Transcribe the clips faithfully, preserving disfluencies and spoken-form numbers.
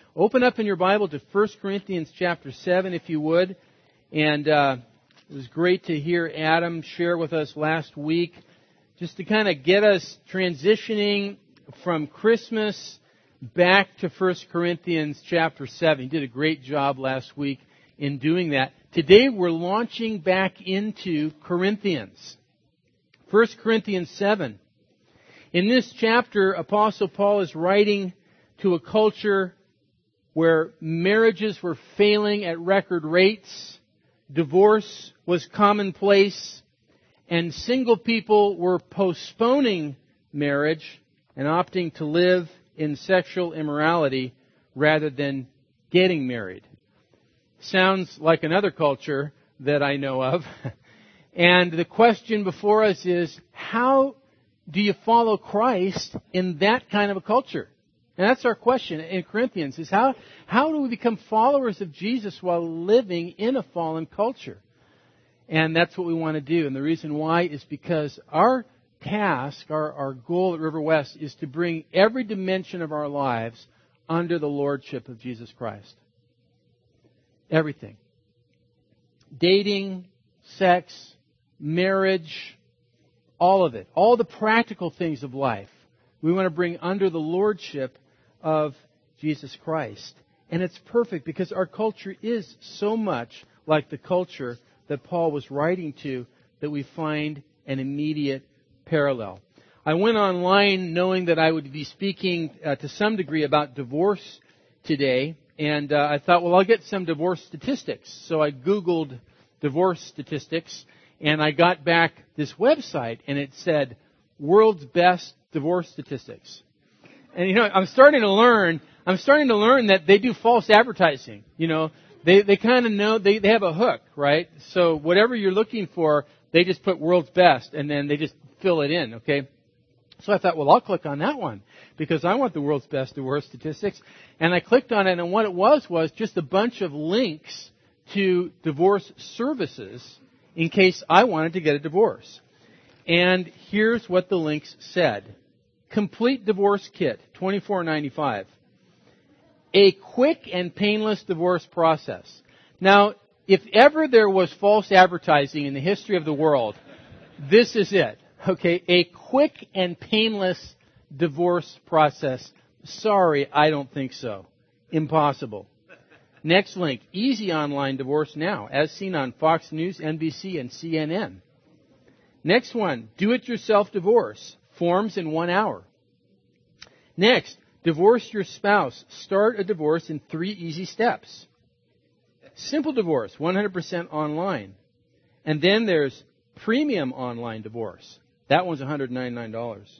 Open up in your Bible to First Corinthians chapter seven, if you would. And uh, it was great to hear Adam share with us last week, just to kind of get us transitioning from Christmas back to First Corinthians chapter seven. He did a great job last week in doing that. Today we're launching back into Corinthians. First Corinthians seven. In this chapter, Apostle Paul is writing to a culture where marriages were failing at record rates, divorce was commonplace, and single people were postponing marriage and opting to live in sexual immorality rather than getting married. Sounds like another culture that I know of. And the question before us is, how do you follow Christ in that kind of a culture? And that's our question in Corinthians, is how, how do we become followers of Jesus while living in a fallen culture? And that's what we want to do. And the reason why is because our task, our, our goal at River West is to bring every dimension of our lives under the lordship of Jesus Christ. Everything. Dating, sex, marriage, all of it. All the practical things of life. We want to bring under the lordship of Jesus Christ. And it's perfect because our culture is so much like the culture that Paul was writing to that we find an immediate parallel. I went online knowing that I would be speaking uh, to some degree about divorce today. And uh, I thought, well, I'll get some divorce statistics. So I Googled divorce statistics. And I got back this website, and it said, World's Best Divorce Statistics. And, you know, I'm starting to learn, I'm starting to learn that they do false advertising. You know, they, they kind of know, they, they have a hook, right? So whatever you're looking for, they just put World's Best, and then they just fill it in, okay? So I thought, well, I'll click on that one, because I want the World's Best Divorce Statistics. And I clicked on it, and what it was was just a bunch of links to divorce services in case I wanted to get a divorce. And here's what the links said. Complete Divorce Kit, twenty-four ninety-five. A quick and painless divorce process. Now, if ever there was false advertising in the history of the world, this is it. Okay, a quick and painless divorce process. Sorry, I don't think so. Impossible. Next link, easy online divorce now, as seen on Fox News, N B C, and C N N. Next one, do-it-yourself divorce, forms in one hour. Next, divorce your spouse, start a divorce in three easy steps. Simple divorce, one hundred percent online. And then there's premium online divorce. That one's one hundred ninety-nine dollars.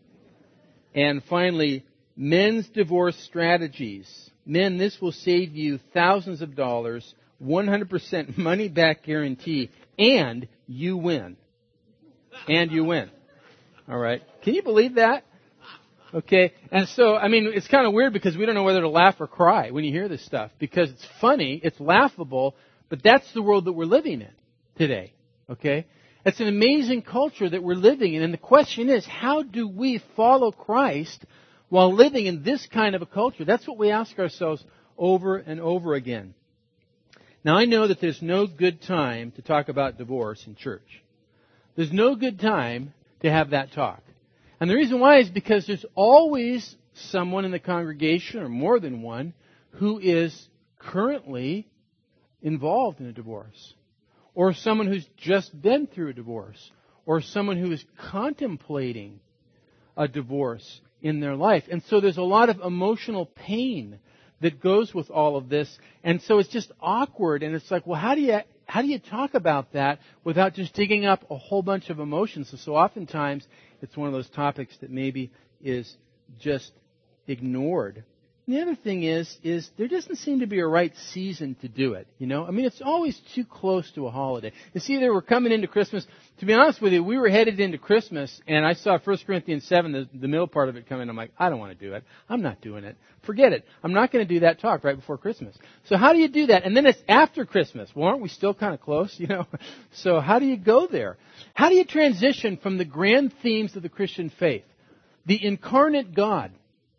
And finally, men's divorce strategies. Men, this will save you thousands of dollars, one hundred percent money back guarantee, and you win. And you win. All right. Can you believe that? Okay. And so, I mean, it's kind of weird because we don't know whether to laugh or cry when you hear this stuff, because it's funny, it's laughable, but that's the world that we're living in today. Okay. It's an amazing culture that we're living in. And the question is, how do we follow Christ while living in this kind of a culture? That's what we ask ourselves over and over again. Now, I know that there's no good time to talk about divorce in church. There's no good time to have that talk. And the reason why is because there's always someone in the congregation, or more than one, who is currently involved in a divorce. Or someone who's just been through a divorce. Or someone who is contemplating a divorce in their life. And so there's a lot of emotional pain that goes with all of this. And so it's just awkward. And it's like, well, how do you how do you talk about that without just digging up a whole bunch of emotions? And so oftentimes it's one of those topics that maybe is just ignored. And the other thing is, is there doesn't seem to be a right season to do it, you know? I mean, it's always too close to a holiday. You see, they were coming into Christmas. To be honest with you, we were headed into Christmas, and I saw First Corinthians seven, the, the middle part of it come in. I'm like, I don't want to do it. I'm not doing it. Forget it. I'm not going to do that talk right before Christmas. So how do you do that? And then it's after Christmas. Well, aren't we still kind of close, you know? So how do you go there? How do you transition from the grand themes of the Christian faith? The incarnate God,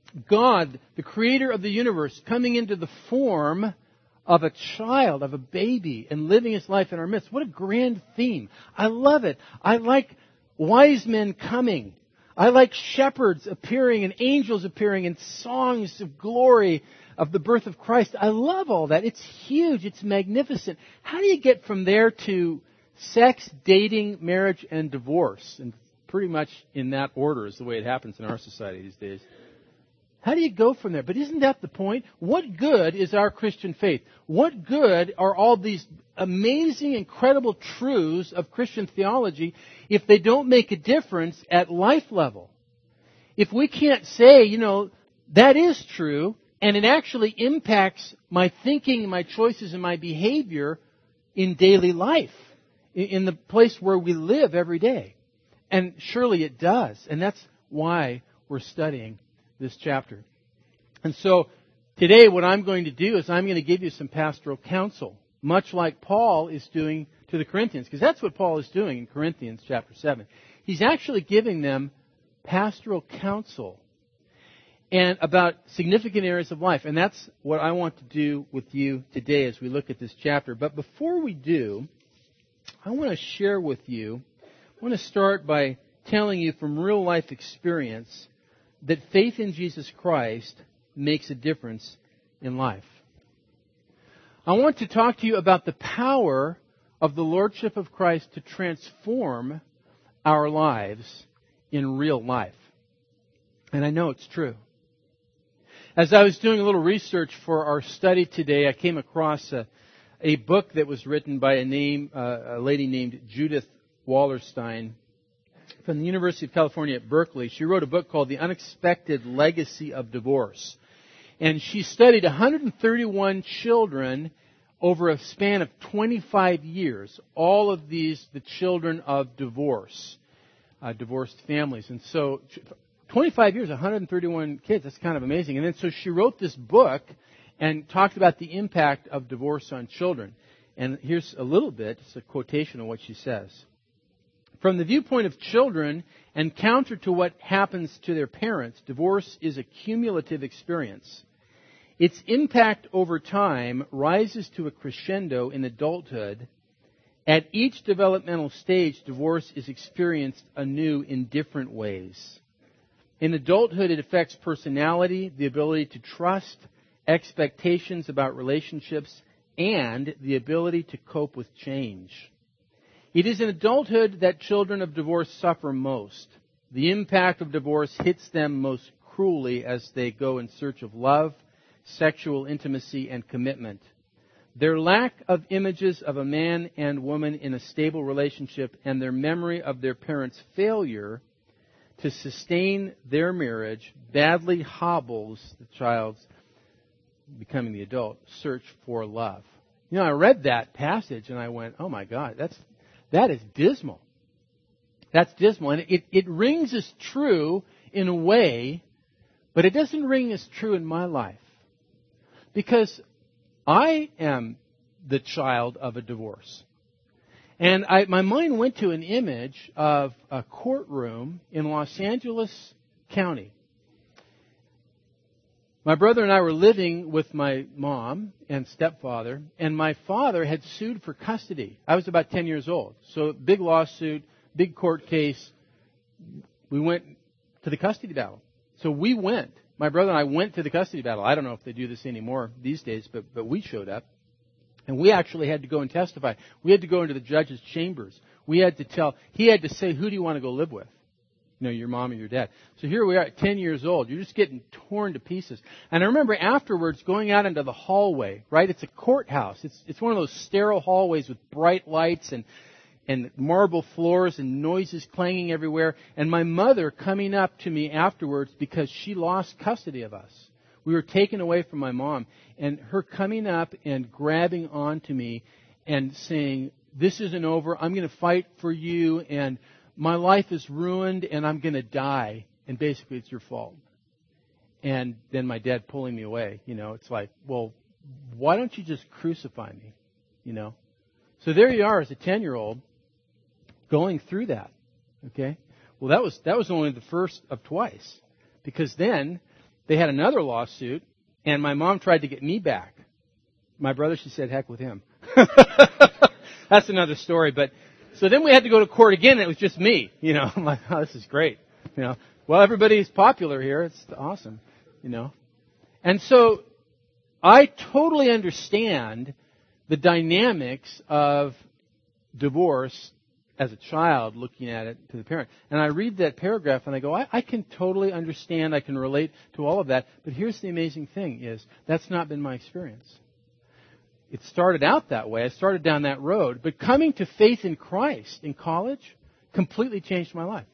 God, the creator of the universe, coming into the form of a child, of a baby, and living his life in our midst. What a grand theme. I love it. I like wise men coming. I like shepherds appearing and angels appearing and songs of glory of the birth of Christ. I love all that. It's huge. It's magnificent. How do you get from there to sex, dating, marriage, and divorce? And pretty much in that order is the way it happens in our society these days. How do you go from there? But isn't that the point? What good is our Christian faith? What good are all these amazing, incredible truths of Christian theology if they don't make a difference at life level? If we can't say, you know, that is true, and it actually impacts my thinking, my choices, and my behavior in daily life, in the place where we live every day. And surely it does. And that's why we're studying this chapter. And so today what I'm going to do is I'm going to give you some pastoral counsel, much like Paul is doing to the Corinthians, because that's what Paul is doing in Corinthians chapter seven. He's actually giving them pastoral counsel and about significant areas of life. And that's what I want to do with you today as we look at this chapter. But before we do, I want to share with you, I want to start by telling you from real life experience that faith in Jesus Christ makes a difference in life. I want to talk to you about the power of the Lordship of Christ to transform our lives in real life. And I know it's true. As I was doing a little research for our study today, I came across a, a book that was written by a name, uh, a lady named Judith Wallerstein from the University of California at Berkeley. She wrote a book called The Unexpected Legacy of Divorce. And she studied one hundred thirty-one children over a span of twenty-five years. All of these, the children of divorce, uh, divorced families. And so twenty-five years, one hundred thirty-one kids, that's kind of amazing. And then so she wrote this book and talked about the impact of divorce on children. And here's a little bit, it's a quotation of what she says. From the viewpoint of children, and counter to what happens to their parents, divorce is a cumulative experience. Its impact over time rises to a crescendo in adulthood. At each developmental stage, divorce is experienced anew in different ways. In adulthood, it affects personality, the ability to trust, expectations about relationships, and the ability to cope with change. It is in adulthood that children of divorce suffer most. The impact of divorce hits them most cruelly as they go in search of love, sexual intimacy, and commitment. Their lack of images of a man and woman in a stable relationship and their memory of their parents' failure to sustain their marriage badly hobbles the child's, becoming the adult, search for love. You know, I read that passage and I went, oh my God, that's That is dismal. That's dismal. And it, it rings as true in a way, but it doesn't ring as true in my life. Because I am the child of a divorce. And I, my mind went to an image of a courtroom in Los Angeles County. My brother and I were living with my mom and stepfather, and my father had sued for custody. I was about ten years old. So big lawsuit, big court case. We went to the custody battle. So we went. My brother and I went to the custody battle. I don't know if they do this anymore these days, but, but we showed up. And we actually had to go and testify. We had to go into the judge's chambers. We had to tell, he had to say, who do you want to go live with? You know, your mom or your dad. So here we are at ten years old. You're just getting torn to pieces. And I remember afterwards going out into the hallway, right? It's a courthouse. It's it's one of those sterile hallways with bright lights and, and marble floors and noises clanging everywhere. And my mother coming up to me afterwards because she lost custody of us. We were taken away from my mom. And her coming up and grabbing onto me and saying, this isn't over. I'm going to fight for you, and my life is ruined and I'm going to die. And basically it's your fault. And then my dad pulling me away. You know, it's like, well, why don't you just crucify me? You know. So there you are as a ten-year-old going through that. Okay. Well, that was, that was only the first of twice. Because then they had another lawsuit, and my mom tried to get me back. My brother, she said, heck with him. That's another story. But so then we had to go to court again, and it was just me. You know, I'm like, oh, this is great. You know, well, everybody's popular here. It's awesome. You know, and so I totally understand the dynamics of divorce as a child looking at it to the parent. And I read that paragraph and I go, I, I can totally understand, I can relate to all of that. But here's the amazing thing is, that's not been my experience. It started out that way. I started down that road. But coming to faith in Christ in college completely changed my life.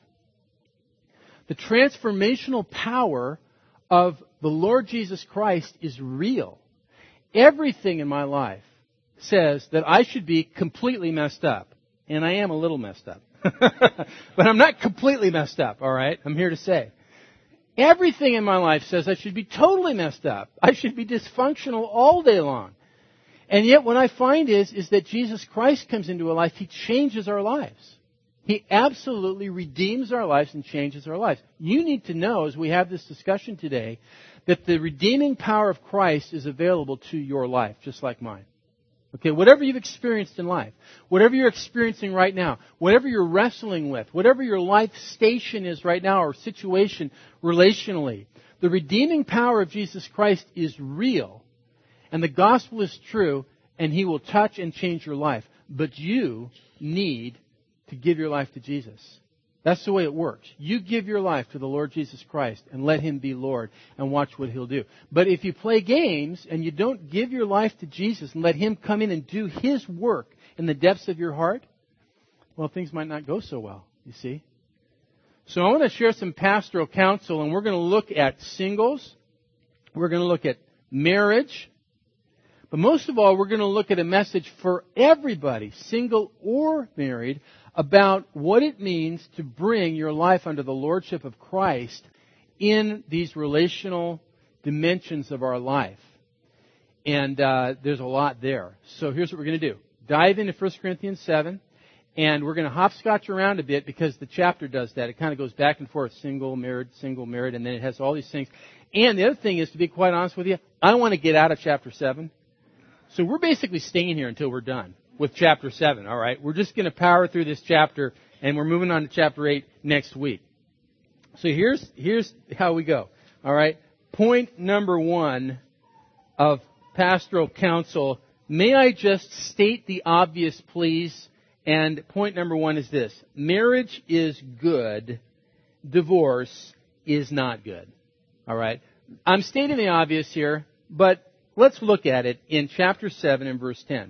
The transformational power of the Lord Jesus Christ is real. Everything in my life says that I should be completely messed up. And I am a little messed up. But I'm not completely messed up, all right? I'm here to say. Everything in my life says I should be totally messed up. I should be dysfunctional all day long. And yet what I find is, is that Jesus Christ comes into a life. He changes our lives. He absolutely redeems our lives and changes our lives. You need to know, as we have this discussion today, that the redeeming power of Christ is available to your life, just like mine. Okay, whatever you've experienced in life, whatever you're experiencing right now, whatever you're wrestling with, whatever your life station is right now or situation relationally, the redeeming power of Jesus Christ is real, and the gospel is true, and He will touch and change your life. But you need to give your life to Jesus. That's the way it works. You give your life to the Lord Jesus Christ and let Him be Lord and watch what He'll do. But if you play games and you don't give your life to Jesus and let Him come in and do His work in the depths of your heart, well, things might not go so well, you see. So I want to share some pastoral counsel, and we're going to look at singles. We're going to look at marriage. But most of all, we're going to look at a message for everybody, single or married, about what it means to bring your life under the lordship of Christ in these relational dimensions of our life. And uh, there's a lot there. So here's what we're going to do. Dive into First Corinthians seven, and we're going to hopscotch around a bit because the chapter does that. It kind of goes back and forth, single, married, single, married, and then it has all these things. And the other thing is, to be quite honest with you, I want to get out of chapter seven. So we're basically staying here until we're done with chapter seven, all right? We're just going to power through this chapter, and we're moving on to chapter eight next week. So here's here's how we go, all right? Point number one of pastoral counsel. May I just state the obvious, please? And point number one is this. Marriage is good. Divorce is not good, all right? I'm stating the obvious here, but let's look at it in chapter seven and verse ten.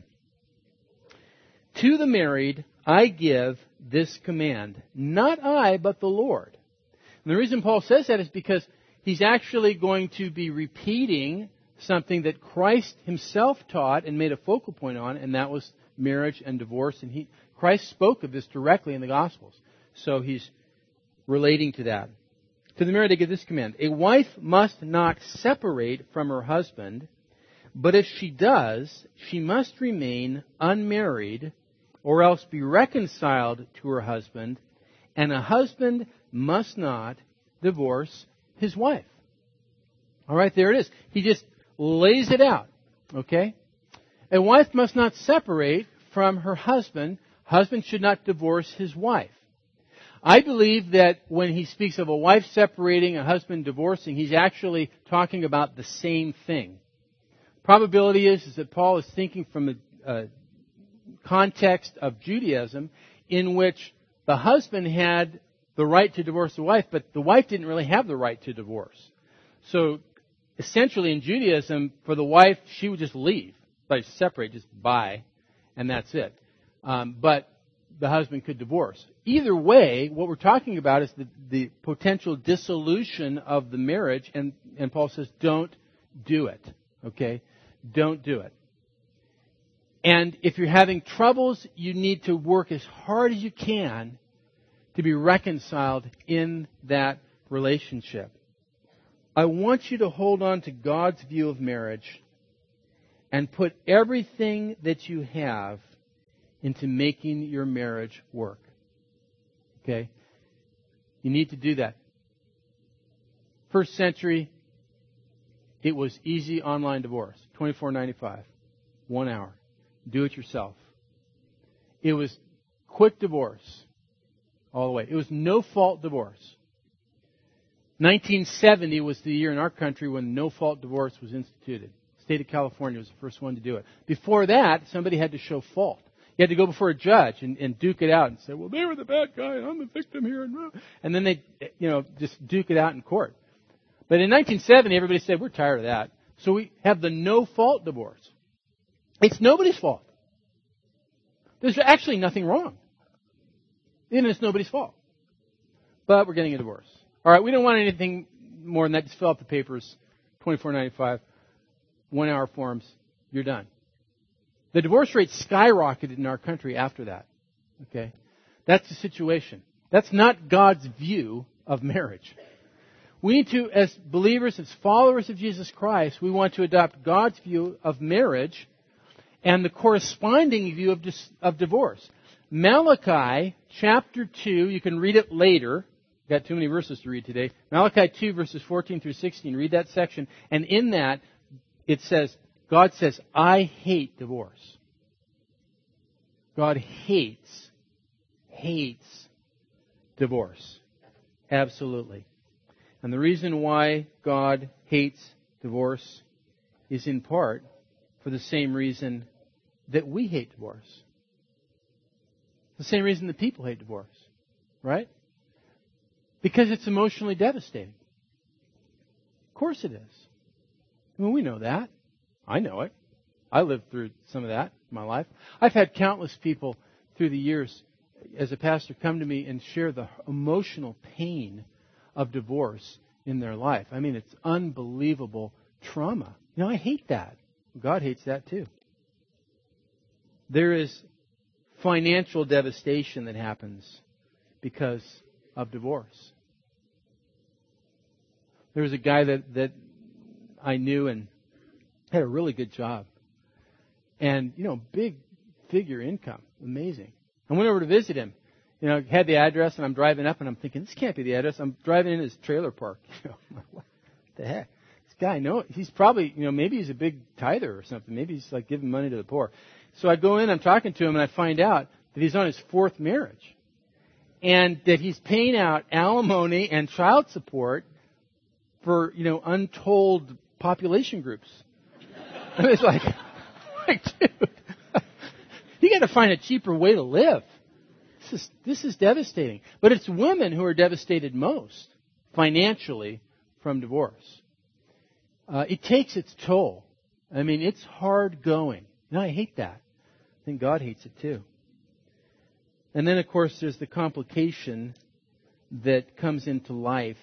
To the married, I give this command. Not I, but the Lord. And the reason Paul says that is because he's actually going to be repeating something that Christ Himself taught and made a focal point on, and that was marriage and divorce. And he, Christ spoke of this directly in the Gospels. So he's relating to that. To the married, I give this command. A wife must not separate from her husband, but if she does, she must remain unmarried or else be reconciled to her husband, and a husband must not divorce his wife. All right, there it is. He just lays it out, okay? A wife must not separate from her husband. Husband should not divorce his wife. I believe that when he speaks of a wife separating, a husband divorcing, he's actually talking about the same thing. Probability is, is that Paul is thinking from a, a context of Judaism in which the husband had the right to divorce the wife, but the wife didn't really have the right to divorce. So essentially in Judaism, for the wife, she would just leave, like separate, just buy, and that's it. Um, but the husband could divorce. Either way, what we're talking about is the, the potential dissolution of the marriage, and, and Paul says, don't do it. Okay? Don't do it. And if you're having troubles, you need to work as hard as you can to be reconciled in that relationship. I want you to hold on to God's view of marriage and put everything that you have into making your marriage work. Okay? You need to do that. First century It was easy online divorce. twenty-four ninety-five. One hour. Do it yourself. It was quick divorce. All the way. It was no-fault divorce. nineteen seventy was the year in our country when no-fault divorce was instituted. The state of California was the first one to do it. Before that, somebody had to show fault. You had to go before a judge and, and duke it out and say, well, they were the bad guy and I'm the victim here. And then they, you know, just duke it out in court. But in nineteen seventy, everybody said, we're tired of that. So we have the no-fault divorce. It's nobody's fault. There's actually nothing wrong. And it's nobody's fault. But we're getting a divorce. All right, we don't want anything more than that. Just fill out the papers, twenty-four ninety-five, one-hour forms. You're done. The divorce rate skyrocketed in our country after that. Okay? That's the situation. That's not God's view of marriage. We need to, as believers, as followers of Jesus Christ, we want to adopt God's view of marriage and the corresponding view of, dis- of divorce. Malachi chapter two, you can read it later. Got too many verses to read today. Malachi two verses fourteen through sixteen. Read that section. And in that, it says, God says, I hate divorce. God hates, hates divorce. Absolutely. And the reason why God hates divorce is in part for the same reason that we hate divorce. The same reason that people hate divorce. Right? Because it's emotionally devastating. Of course it is. I mean, we know that. I know it. I lived through some of that in my life. I've had countless people through the years as a pastor come to me and share the emotional pain of divorce in their life. I mean, it's unbelievable trauma. You know, I hate that. God hates that too. There is financial devastation that happens because of divorce. There was a guy that, that I knew and had a really good job. And, you know, big figure income. Amazing. I went over to visit him. You know, had the address, and I'm driving up, and I'm thinking, this can't be the address. I'm driving in his trailer park. You know, what the heck? This guy, no, he's probably, you know, maybe he's a big tither or something. Maybe he's like giving money to the poor. So I go in, I'm talking to him, and I find out that he's on his fourth marriage. And that he's paying out alimony and child support for, you know, untold population groups. And it's like, like, dude, you got to find a cheaper way to live. This is this is devastating. But it's women who are devastated most financially from divorce. Uh, it takes its toll. I mean, it's hard going. And I hate that. I think God hates it too. And then, of course, there's the complication that comes into life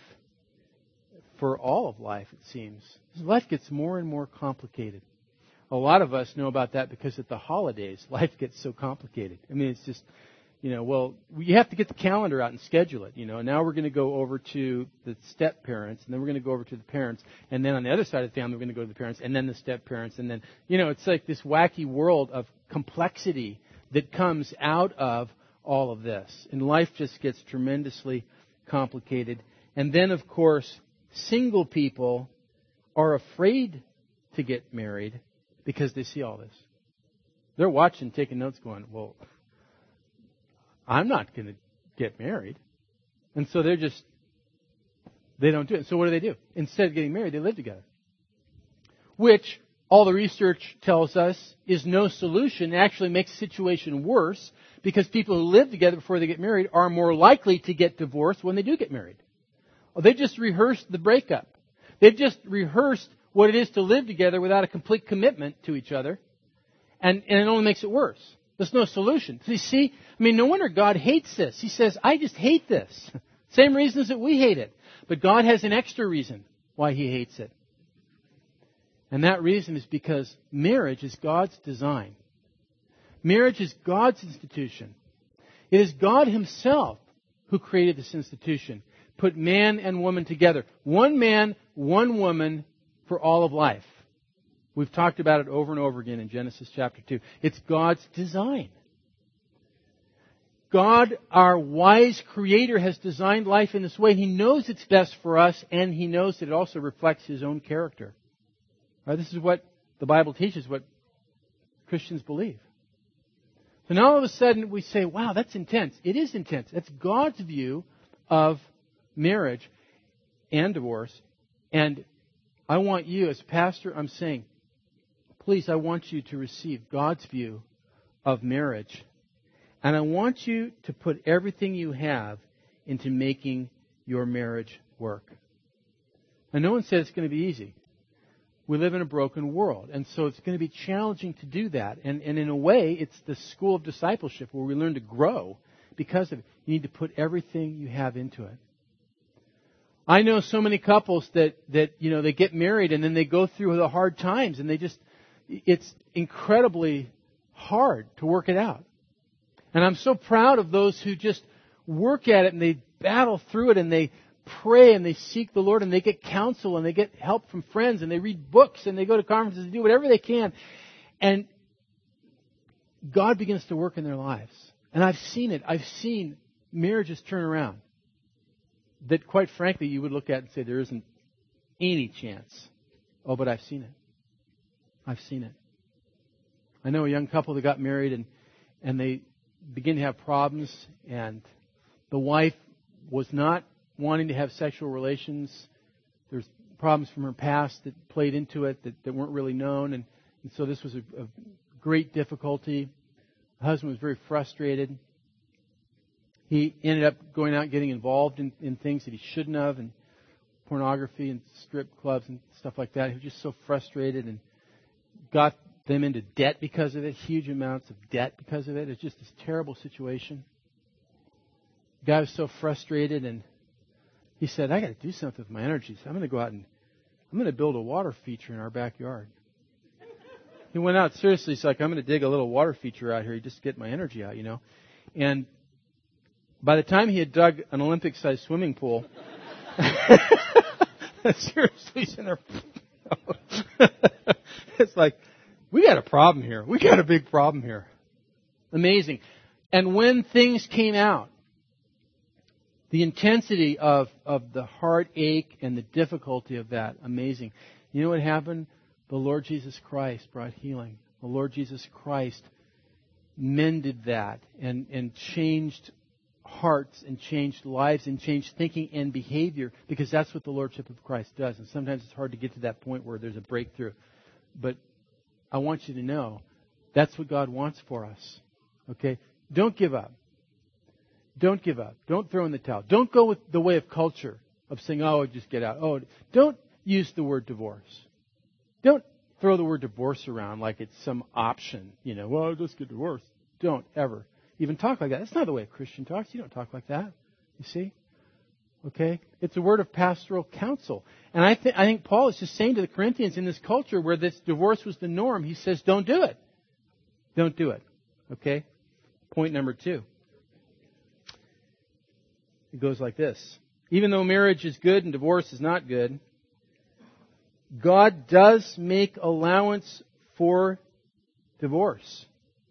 for all of life, it seems. Life gets more and more complicated. A lot of us know about that because at the holidays, life gets so complicated. I mean, it's just, you know, well, you have to get the calendar out and schedule it, you know. Now we're going to go over to the step-parents, and then we're going to go over to the parents, and then on the other side of the family, we're going to go to the parents, and then the step-parents, and then, you know, it's like this wacky world of complexity that comes out of all of this. And life just gets tremendously complicated. And then, of course, single people are afraid to get married because they see all this. They're watching, taking notes, going, well, I'm not going to get married. And so they're just, they don't do it. So what do they do? Instead of getting married, they live together. Which, all the research tells us, is no solution. It actually makes the situation worse because people who live together before they get married are more likely to get divorced when they do get married. Well, they just rehearsed the breakup. They've just rehearsed what it is to live together without a complete commitment to each other. And, and it only makes it worse. There's no solution. So you see, I mean, no wonder God hates this. He says, I just hate this. Same reasons that we hate it. But God has an extra reason why He hates it. And that reason is because marriage is God's design. Marriage is God's institution. It is God Himself who created this institution. Put man and woman together. One man, one woman for all of life. We've talked about it over and over again in Genesis chapter two. It's God's design. God, our wise Creator, has designed life in this way. He knows it's best for us, and He knows that it also reflects His own character. Right? This is what the Bible teaches, what Christians believe. So now all of a sudden we say, wow, that's intense. It is intense. That's God's view of marriage and divorce. And I want you, as pastor, I'm saying, please, I want you to receive God's view of marriage. And I want you to put everything you have into making your marriage work. And no one said it's going to be easy. We live in a broken world, and so it's going to be challenging to do that. And, and in a way, it's the school of discipleship where we learn to grow because of it. You need to put everything you have into it. I know so many couples that, that you know, they get married and then they go through the hard times, and they just, it's incredibly hard to work it out. And I'm so proud of those who just work at it and they battle through it and they pray and they seek the Lord and they get counsel and they get help from friends and they read books and they go to conferences and do whatever they can. And God begins to work in their lives. And I've seen it. I've seen marriages turn around that, quite frankly, you would look at and say there isn't any chance. Oh, but I've seen it. I've seen it. I know a young couple that got married and, and they begin to have problems, and the wife was not wanting to have sexual relations. There's problems from her past that played into it that, that weren't really known, and, and so this was a, a great difficulty. The husband was very frustrated. He ended up going out and getting involved in, in things that he shouldn't have, and pornography and strip clubs and stuff like that. He was just so frustrated and got them into debt because of it, huge amounts of debt because of it. It's just this terrible situation. The guy was so frustrated, and he said, I got to do something with my energy. So I'm going to go out and I'm going to build a water feature in our backyard. He went out, seriously, he's like, I'm going to dig a little water feature out here just to get my energy out, you know. And by the time he had dug an Olympic-sized swimming pool, seriously, he's in there. It's like, we got a problem here. We got a big problem here. Amazing. And when things came out, the intensity of, of the heartache and the difficulty of that, amazing. You know what happened? The Lord Jesus Christ brought healing. The Lord Jesus Christ mended that and, and changed hearts and changed lives and changed thinking and behavior, because that's what the Lordship of Christ does. And sometimes it's hard to get to that point where there's a breakthrough. But I want you to know that's what God wants for us. Okay? Don't give up. Don't give up. Don't throw in the towel. Don't go with the way of culture of saying, oh, just get out. Oh, don't use the word divorce. Don't throw the word divorce around like it's some option. You know, well, just get divorced. Don't ever even talk like that. That's not the way a Christian talks. You don't talk like that. You see? Okay? It's a word of pastoral counsel. And I, th- I think Paul is just saying to the Corinthians, in this culture where this divorce was the norm, he says, don't do it. Don't do it. Okay? Point number two. It goes like this. Even though marriage is good and divorce is not good, God does make allowance for divorce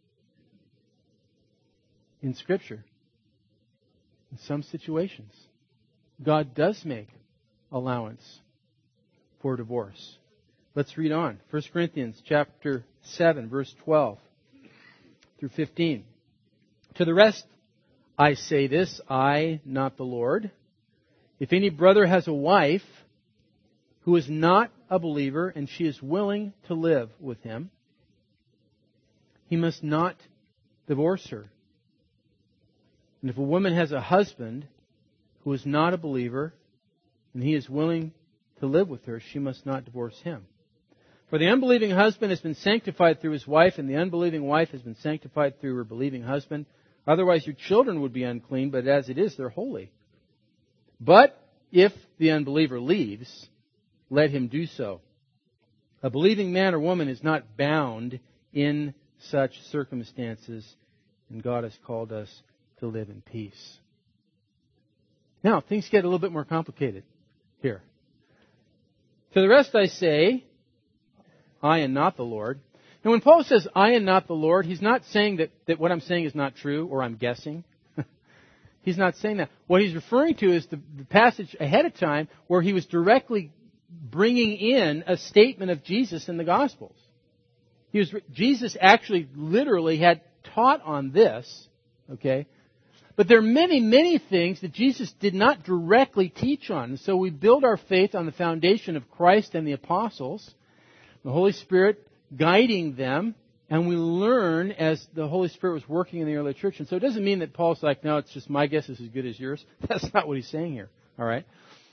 in Scripture. In some situations, God does make allowance for divorce. Let's read on. First Corinthians chapter seven, verse twelve through fifteen. To the rest I say this, I, not the Lord. If any brother has a wife who is not a believer and she is willing to live with him, he must not divorce her. And if a woman has a husband who is not a believer and he is willing to live with her, she must not divorce him. For the unbelieving husband has been sanctified through his wife, and the unbelieving wife has been sanctified through her believing husband. Otherwise your children would be unclean, but as it is, they're holy. But if the unbeliever leaves, let him do so. A believing man or woman is not bound in such circumstances, and God has called us to live in peace. Now, things get a little bit more complicated here. To the rest I say, I and not the Lord. Now, when Paul says, I and not the Lord, he's not saying that, that what I'm saying is not true, or I'm guessing. He's not saying that. What he's referring to is the, the passage ahead of time where he was directly bringing in a statement of Jesus in the Gospels. He was, Jesus actually literally had taught on this, okay? But there are many, many things that Jesus did not directly teach on. So we build our faith on the foundation of Christ and the apostles, the Holy Spirit guiding them, and we learn as the Holy Spirit was working in the early church. And so it doesn't mean that Paul's like, no, it's just my guess is as good as yours. That's not what he's saying here, all right?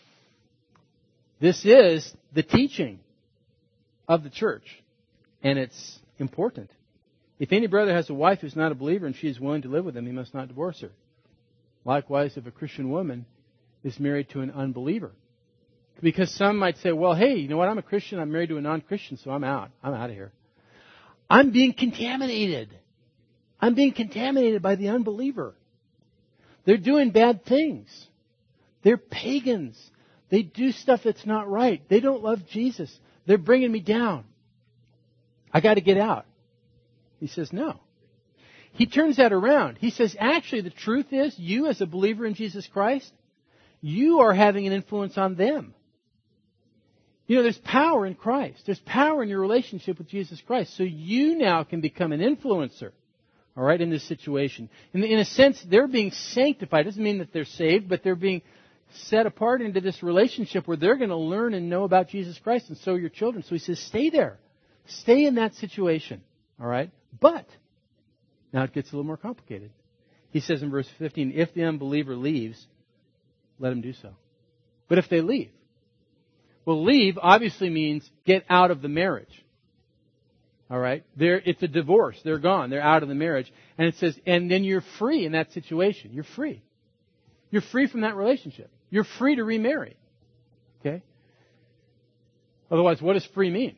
This is the teaching of the church, and it's important. If any brother has a wife who's not a believer and she is willing to live with him, he must not divorce her. Likewise, if a Christian woman is married to an unbeliever. Because some might say, well, hey, you know what? I'm a Christian. I'm married to a non-Christian, so I'm out. I'm out of here. I'm being contaminated. I'm being contaminated by the unbeliever. They're doing bad things. They're pagans. They do stuff that's not right. They don't love Jesus. They're bringing me down. I got to get out. He says, no. He turns that around. He says, actually, the truth is, you as a believer in Jesus Christ, you are having an influence on them. You know, there's power in Christ. There's power in your relationship with Jesus Christ. So you now can become an influencer, all right, in this situation. In, in a sense, they're being sanctified. It doesn't mean that they're saved, but they're being set apart into this relationship where they're going to learn and know about Jesus Christ, and so are your children. So he says, stay there. Stay in that situation, all right? But now it gets a little more complicated. He says in verse fifteen, if the unbeliever leaves, let him do so. But if they leave, well, leave obviously means get out of the marriage. All right? They're, it's a divorce. They're gone. They're out of the marriage. And it says, and then you're free in that situation. You're free. You're free from that relationship. You're free to remarry. Okay? Otherwise, what does free mean?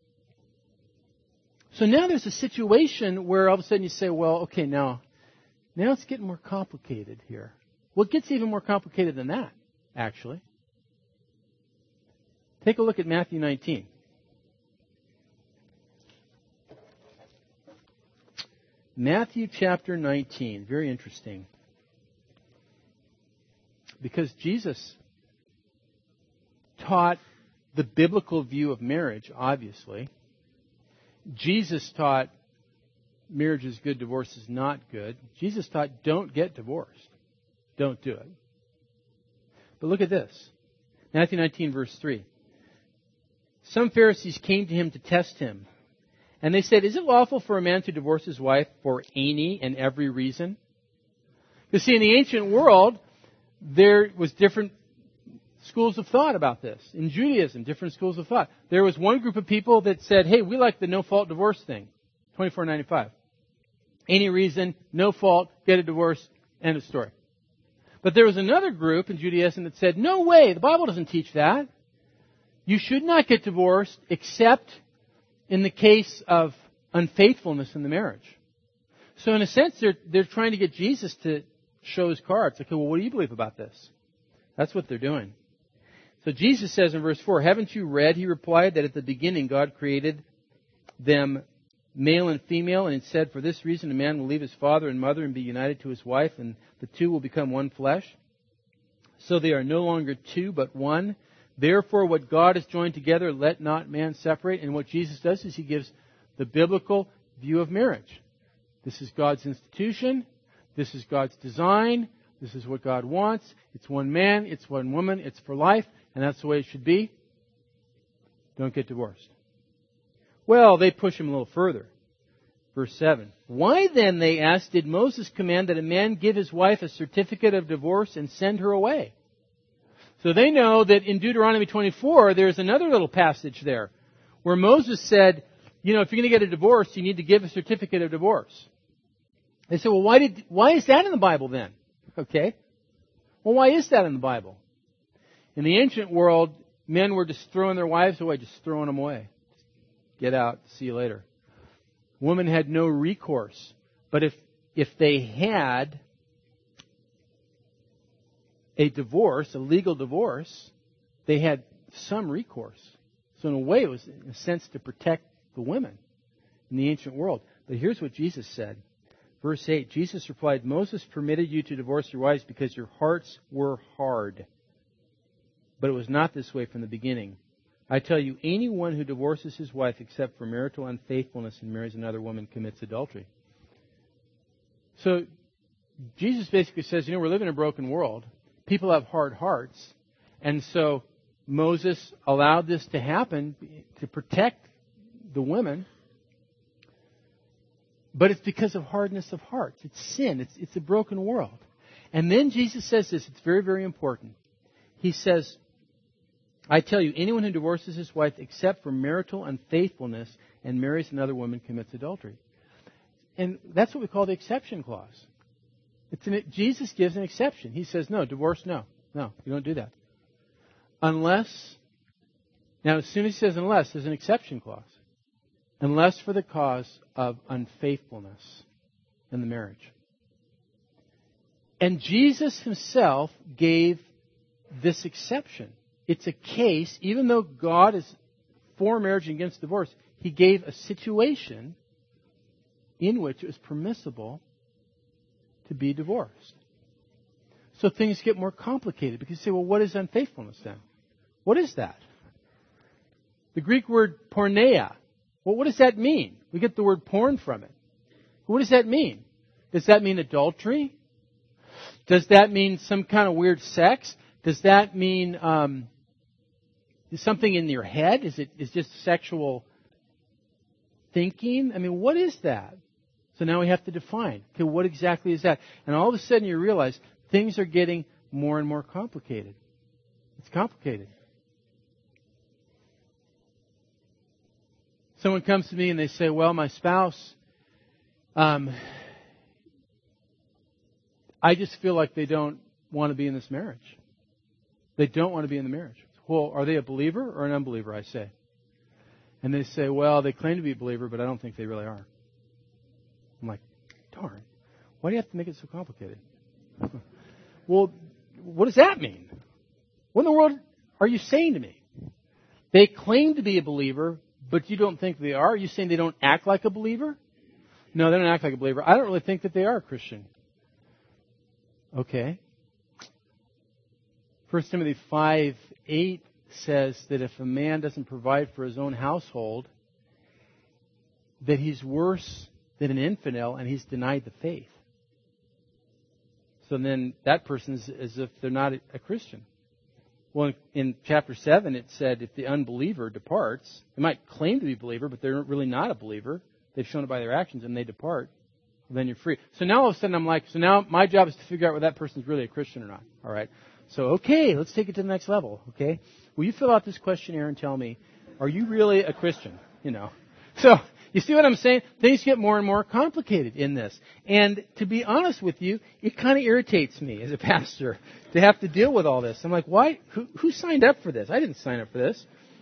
So now there's a situation where all of a sudden you say, well, okay, now, now it's getting more complicated here. Well, it gets even more complicated than that, actually. Take a look at Matthew nineteen. Matthew chapter nineteen. Very interesting. Because Jesus taught the biblical view of marriage, obviously. Jesus taught marriage is good, divorce is not good. Jesus taught don't get divorced. Don't do it. But look at this. Matthew nineteen, verse three. Some Pharisees came to him to test him. And they said, is it lawful for a man to divorce his wife for any and every reason? You see, in the ancient world, there was different schools of thought about this. In Judaism, different schools of thought. There was one group of people that said, hey, we like the no-fault divorce thing. twenty-four ninety-five. Any reason, no fault, get a divorce, end of story. But there was another group in Judaism that said, no way, the Bible doesn't teach that. You should not get divorced except in the case of unfaithfulness in the marriage. So in a sense, they're, they're trying to get Jesus to show his cards. Okay, well, what do you believe about this? That's what they're doing. So Jesus says in verse four, haven't you read, he replied, that at the beginning God created them male and female, and it said, for this reason a man will leave his father and mother and be united to his wife, and the two will become one flesh. So they are no longer two, but one. Therefore, what God has joined together, let not man separate. And what Jesus does is he gives the biblical view of marriage. This is God's institution. This is God's design. This is what God wants. It's one man. It's one woman. It's for life. And that's the way it should be. Don't get divorced. Well, they push him a little further. Verse seven. Why then, they asked, did Moses command that a man give his wife a certificate of divorce and send her away? So they know that in Deuteronomy twenty-four, there's another little passage there where Moses said, you know, if you're going to get a divorce, you need to give a certificate of divorce. They said, well, why did, why is that in the Bible then? Okay. Well, why is that in the Bible? In the ancient world, men were just throwing their wives away, just throwing them away. Get out, see you later. Women had no recourse. But if, if they had a divorce, a legal divorce, they had some recourse. So in a way, it was in a sense to protect the women in the ancient world. But here's what Jesus said. Verse eight, Jesus replied, Moses permitted you to divorce your wives because your hearts were hard. But it was not this way from the beginning. I tell you, anyone who divorces his wife except for marital unfaithfulness and marries another woman commits adultery. So Jesus basically says, you know, we're living in a broken world. People have hard hearts. And so Moses allowed this to happen to protect the women. But it's because of hardness of hearts. It's sin. It's, it's a broken world. And then Jesus says this. It's very, very important. He says, I tell you, anyone who divorces his wife except for marital unfaithfulness and marries another woman commits adultery. And that's what we call the exception clause. It's an, Jesus gives an exception. He says, no, divorce, no. No, you don't do that. Unless, now as soon as he says unless, there's an exception clause. Unless for the cause of unfaithfulness in the marriage. And Jesus himself gave this exception. It's a case, even though God is for marriage and against divorce, he gave a situation in which it was permissible to be divorced. So things get more complicated because you say, well, what is unfaithfulness then? What is that? The Greek word porneia. Well, what does that mean? We get the word porn from it. What does that mean? Does that mean adultery? Does that mean some kind of weird sex? Does that mean um, something in your head? Is it is just sexual thinking? I mean, what is that? So now we have to define. Okay, what exactly is that? And all of a sudden you realize things are getting more and more complicated. It's complicated. Someone comes to me and they say, well, my spouse, um, I just feel like they don't want to be in this marriage. They don't want to be in the marriage. Well, are they a believer or an unbeliever, I say? And they say, well, they claim to be a believer, but I don't think they really are. I'm like, darn, why do you have to make it so complicated? Well, what does that mean? What in the world are you saying to me? They claim to be a believer, but you don't think they are? Are you saying they don't act like a believer? No, they don't act like a believer. I don't really think that they are a Christian. Okay. First Timothy five eight says that if a man doesn't provide for his own household, that he's worse than an infidel and he's denied the faith. So then that person is as if they're not a Christian. Well, in chapter seven it said if the unbeliever departs, they might claim to be a believer, but they're really not a believer. They've shown it by their actions and they depart. Well, then you're free. So now all of a sudden I'm like, so now my job is to figure out whether that person's really a Christian or not. All right. So, okay, let's take it to the next level. Okay. Will you fill out this questionnaire and tell me, are you really a Christian? You know. So, you see what I'm saying? Things get more and more complicated in this. And to be honest with you, it kind of irritates me as a pastor to have to deal with all this. I'm like, why? Who, who signed up for this? I didn't sign up for this.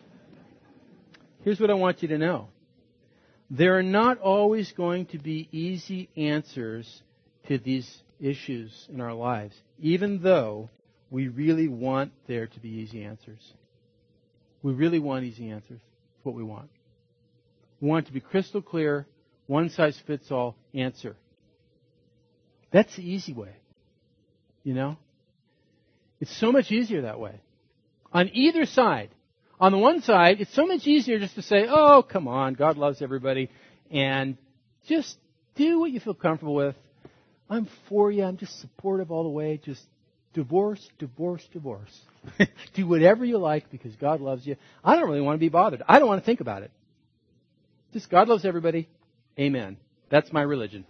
Here's what I want you to know. There are not always going to be easy answers to these issues in our lives, even though we really want there to be easy answers. We really want easy answers. It's what we want. We want it to be crystal clear, one-size-fits-all answer. That's the easy way. You know? It's so much easier that way. On either side. On the one side, it's so much easier just to say, oh, come on, God loves everybody, and just do what you feel comfortable with. I'm for you. I'm just supportive all the way. Just divorce, divorce, divorce. Do whatever you like because God loves you. I don't really want to be bothered. I don't want to think about it. Just God loves everybody. Amen. That's my religion.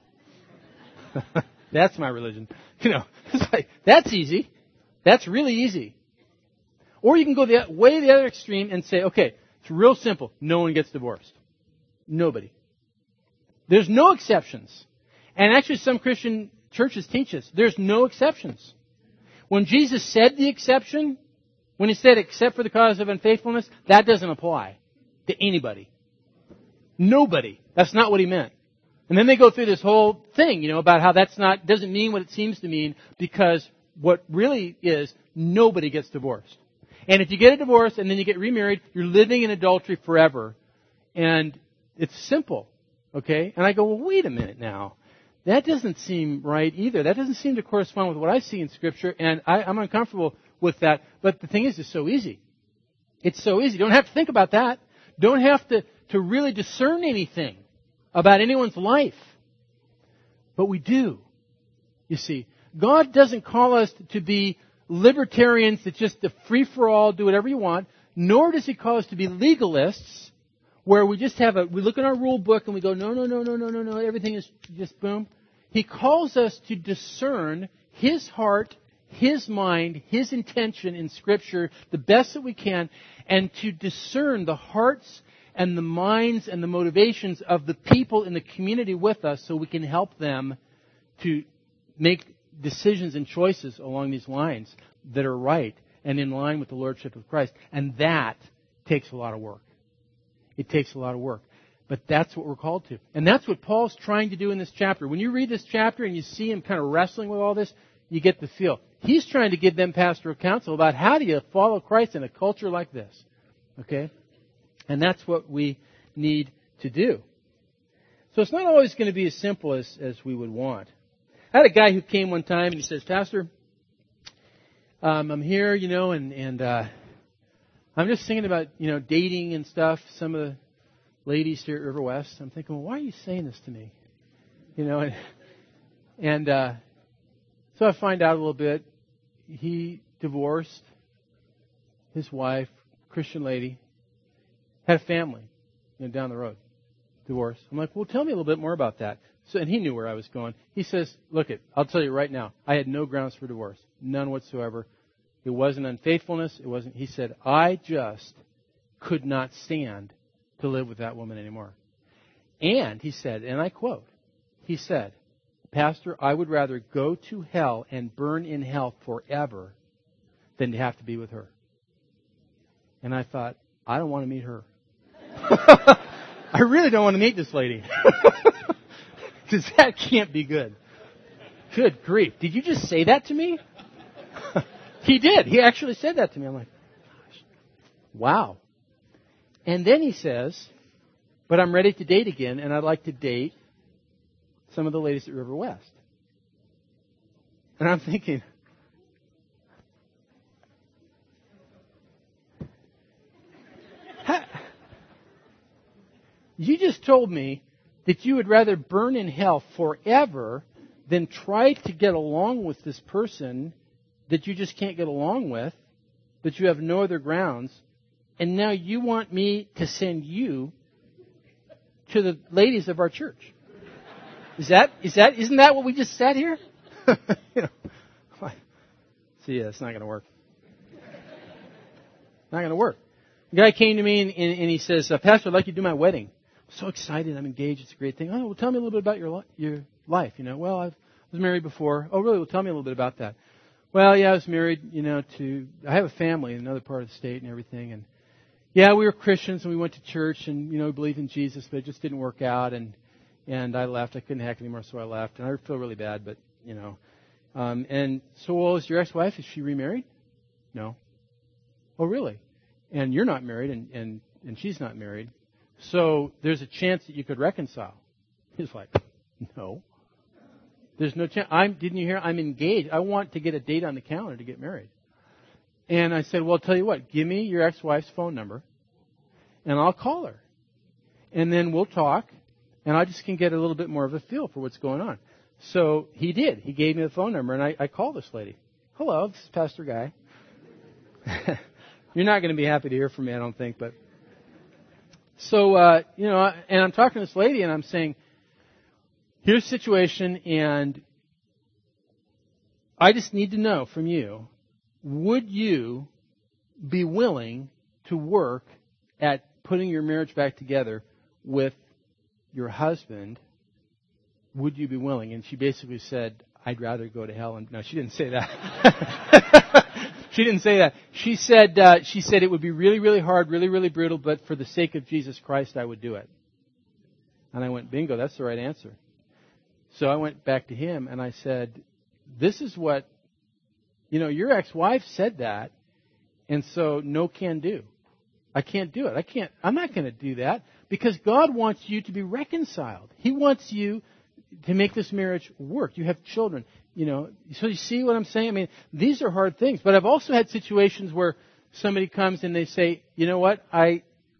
That's my religion. You know, it's like, that's easy. That's really easy. Or you can go the way the other extreme and say, okay, it's real simple. No one gets divorced. Nobody. There's no exceptions. And actually some Christian churches teach us there's no exceptions. When Jesus said the exception, when he said except for the cause of unfaithfulness, that doesn't apply to anybody. Nobody. That's not what he meant. And then they go through this whole thing, you know, about how that's not, doesn't mean what it seems to mean because what really is, nobody gets divorced. And if you get a divorce and then you get remarried, you're living in adultery forever. And it's simple. Okay? And I go, well, wait a minute now. That doesn't seem right either. That doesn't seem to correspond with what I see in Scripture. And I, I'm uncomfortable with that. But the thing is, it's so easy. It's so easy. Don't have to think about that. Don't have to, to really discern anything about anyone's life. But we do. You see, God doesn't call us to be libertarians that just the free-for-all, do whatever you want, nor does He call us to be legalists, where we just have a, we look in our rule book and we go, no, no, no, no, no, no, no, everything is just boom. He calls us to discern His heart, His mind, His intention in Scripture the best that we can, and to discern the hearts and the minds and the motivations of the people in the community with us so we can help them to make decisions and choices along these lines that are right and in line with the Lordship of Christ. And that takes a lot of work. It takes a lot of work. But that's what we're called to. And that's what Paul's trying to do in this chapter. When you read this chapter and you see him kind of wrestling with all this, you get the feel. He's trying to give them pastoral counsel about how do you follow Christ in a culture like this. Okay? And that's what we need to do. So it's not always going to be as simple as, as we would want. I had a guy who came one time and he says, Pastor, um, I'm here, you know, and, and uh, I'm just thinking about, you know, dating and stuff. Some of the ladies here at River West. I'm thinking, well, why are you saying this to me? You know, and, and uh, so I find out a little bit. He divorced his wife, Christian lady, had a family, you know, down the road, divorce. I'm like, well, tell me a little bit more about that. So, and he knew where I was going. He says, look, it, I'll tell you right now, I had no grounds for divorce, none whatsoever. It wasn't unfaithfulness. It wasn't. He said, I just could not stand to live with that woman anymore. And he said, and I quote, he said, Pastor, I would rather go to hell and burn in hell forever than to have to be with her. And I thought, I don't want to meet her. I really don't want to meet this lady. Because that can't be good. Good grief. Did you just say that to me? He did. He actually said that to me. I'm like, gosh, wow. And then he says, but I'm ready to date again, and I'd like to date some of the ladies at River West. And I'm thinking, you just told me that you would rather burn in hell forever than try to get along with this person that you just can't get along with, that you have no other grounds, and now you want me to send you to the ladies of our church. Is that, is that, isn't that what we just said here? You know, see, yeah, it's not going to work. Not going to work. The guy came to me and, and, and he says, Pastor, I'd like you to do my wedding. I'm so excited. I'm engaged. It's a great thing. Oh, well, tell me a little bit about your li- your life. You know, well, I've, I was married before. Oh, really? Well, tell me a little bit about that. Well, yeah, I was married, you know, to, I have a family in another part of the state and everything. And yeah, we were Christians and we went to church and, you know, we believed in Jesus, but it just didn't work out. And, and I left. I couldn't hack anymore, so I left. And I feel really bad, but, you know. Um, and so, well, is your ex-wife, is she remarried? No. Oh, really? And you're not married and, and, and she's not married. So there's a chance that you could reconcile. He's like, no. There's no chance. I'm, didn't you hear? I'm engaged. I want to get a date on the calendar to get married. And I said, well, I'll tell you what. Give me your ex-wife's phone number, and I'll call her. And then we'll talk, and I just can get a little bit more of a feel for what's going on. So he did. He gave me the phone number, and I, I called this lady. Hello, this is Pastor Guy. You're not going to be happy to hear from me, I don't think, but... So, uh, you know, and I'm talking to this lady, and I'm saying, here's the situation, and I just need to know from you, would you be willing to work at putting your marriage back together with your husband? Would you be willing? And she basically said, I'd rather go to hell. And no, she didn't say that. She didn't say that. She said, uh, she said it would be really, really hard, really, really brutal, but for the sake of Jesus Christ, I would do it. And I went, bingo, that's the right answer. So I went back to him and I said, this is what, you know, your ex-wife said that, and so no can do. I can't do it. I can't, I'm not going to do that because God wants you to be reconciled. He wants you to make this marriage work. You have children, you know. So you see what I'm saying? I mean, these are hard things. But I've also had situations where somebody comes and they say, you know what, I,